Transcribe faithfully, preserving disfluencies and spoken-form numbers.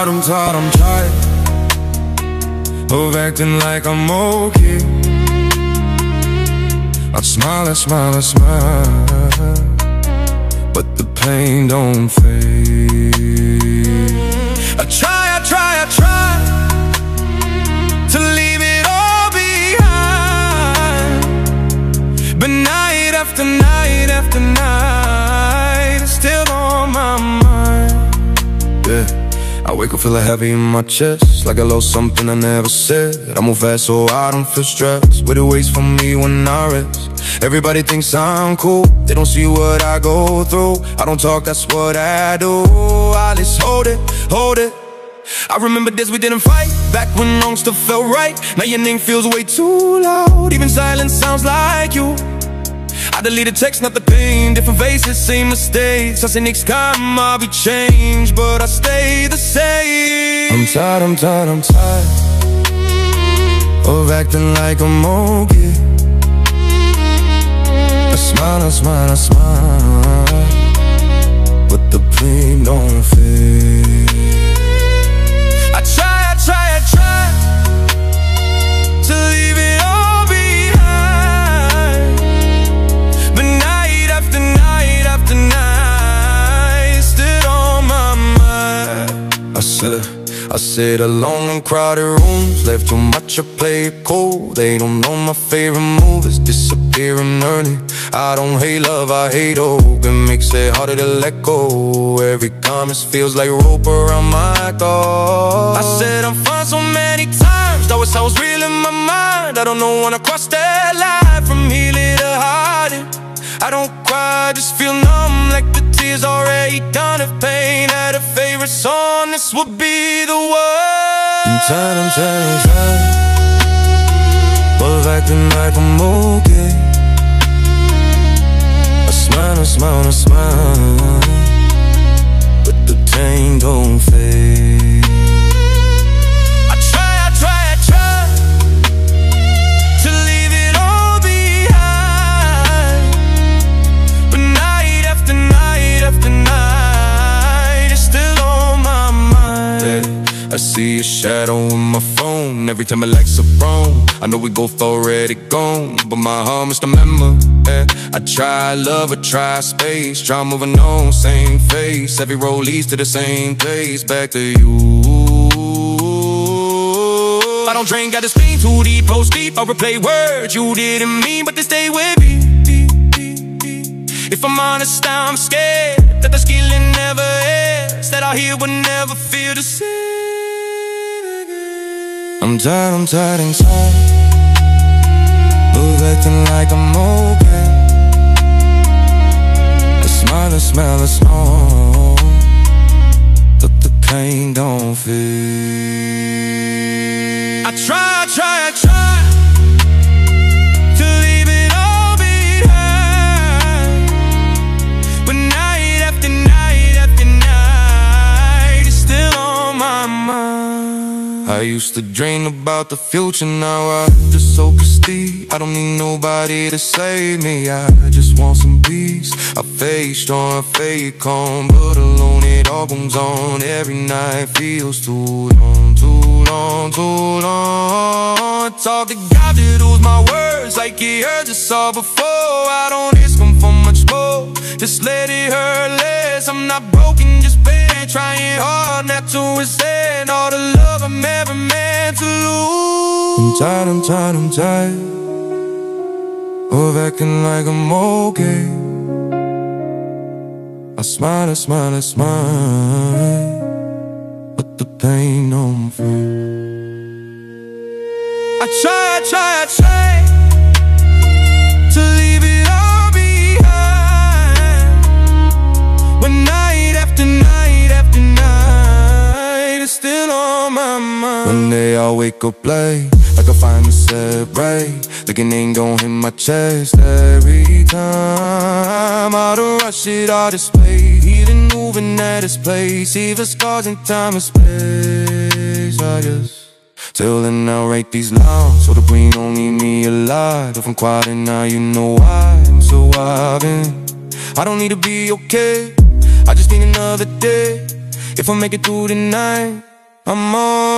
I'm tired, I'm tired of acting like I'm okay. I smile, I smile, I smile, but the pain don't fade. I try, I try, I try to leave it all behind, but night after night after night, it's still on my mind. Yeah, I wake up feeling heavy in my chest, like I lost something I never said. I move fast so I don't feel stressed, but it waits for me when I rest. Everybody thinks I'm cool, they don't see what I go through. I don't talk, that's what I do. I just hold it, hold it. I remember days we didn't fight, back when wrong stuff felt right. Now your name feels way too loud, even silence sounds like you. I deleted text, not the pain, different faces, same mistakes. I say next time I'll be changed, but I stay the same. I'm tired, I'm tired, I'm tired of acting like I'm okay. I smile, I smile, I smile, but the pain don't fade. I try, I try, I try to leave it all behind, but night after night after night, it's still on my mind. I said, I sit alone in crowded rooms, left too much, I play it cool. They don't know my favorite move is disappearing early. I don't hate love, I hate hope. It makes it harder to let go. Every promise feels like rope around my thoughts. I said I'm fine so many times, that was how I was real in my mind. I don't know when I cross that line from healing to hiding. I don't cry, I just feel numb, like the tears already done. If pain had a favorite song, this would be the one. I'm tired, I'm tired, I'm tired of acting like I'm okay. I smile, I smile, I smile, but the pain don't fade. I try, I try, I try to leave it all behind, but night after night after night, it's still on my mind. Yeah, I see a shadow on my phone every time it likes a wrong. I know we both already gone, but my heart must remember. Yeah, I try love, I try space, try moving on, same face. Every road leads to the same place, back to you. I don't drink, got this pain too deep, post deep. I replay words you didn't mean, but they stay with me. If I'm honest, I'm scared that the skilling never ends, that our here will never feel the same again. I'm tired, I'm tired, I'm tired of acting like I'm okay. I smile, I smile, I smile, but the pain don't fade. I try, I try, I try to leave it all behind, but night after night after night, it's still on my mind. I used to dream about the future, now I just so prestige. I don't need nobody to save me, I just want some peace. I face strong, I fake calm, but alone it all goes on. Every night feels too long, too long, too long. It's hard to God to lose my words like he heard us all before. I don't ask him for much more, just let it hurt less. I'm not broken, just bad, trying hard not to resent all the love I'm ever meant to lose. I'm tired, I'm tired, I'm tired of acting like I'm okay. I smile, I smile, I smile, but the pain don't fade. I try, I try, I try to leave it all behind, but night after night after night, it's still on my mind. One day I'll wake up late, like I finally celebrate, thinking ain't gon' hit my chest every time. Out of rush it, all display, healing moving at its place, even scars in time and space. I just till then I'll write these lines, so the brain don't leave me alive. If I'm quiet and now you know why I'm surviving. I don't need to be okay, I just need another day. If I make it through the night, I'm on